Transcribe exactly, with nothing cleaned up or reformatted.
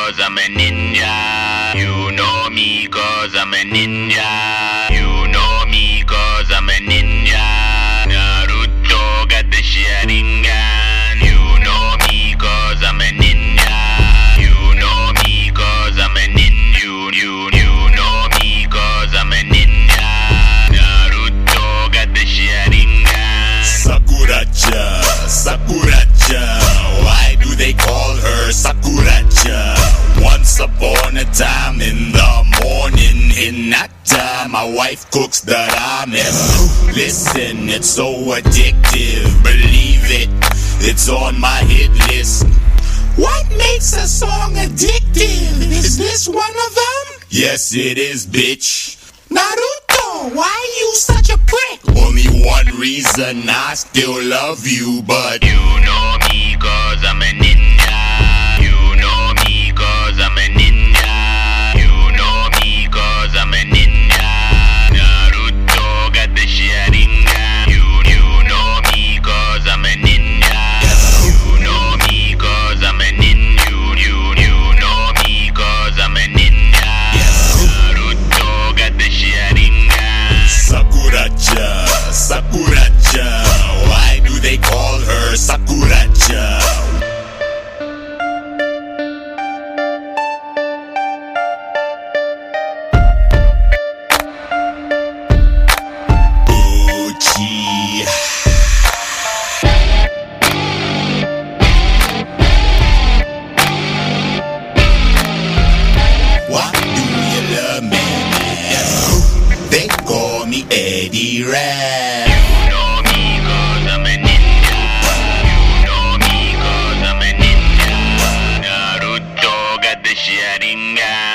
cause I'm a ninja. You know me cause I'm a ninja. You know me cause I'm a ninja. Naruto got the Sharingan. You know me cause I'm a ninja. You know me cause I'm a ninja. You, you, you know me cause I'm a ninja. Naruto got the Sharingan. Sakura-chan, Sakura-chan, why do they call her Sakura-chan? Once upon a time in the morning, Hinata, my wife cooks the ramen. Listen, it's so addictive, believe it, it's on my hit list. What makes a song addictive? Is this one of them? Yes, it is, bitch. Naruto, why you such a prick? Only one reason, I still love you, but you know me cause I'm a ninja. You know me cause I'm a ninja. You know me cause I'm a ninja. Naruto got the Sharingan. You, you know me cause I'm a ninja. You know me cause I'm a ninja. You, you, you know me cause I'm a ninja. Naruto got the Sharingan. Sakura-chan, Sakura-chan, why do they call her Sakura-chan? Uchi. Why do you love me? They call me Eddie Rap. You know me cause I'm a ninja. You know me cause I'm a ninja. Naruto got the Sharingan.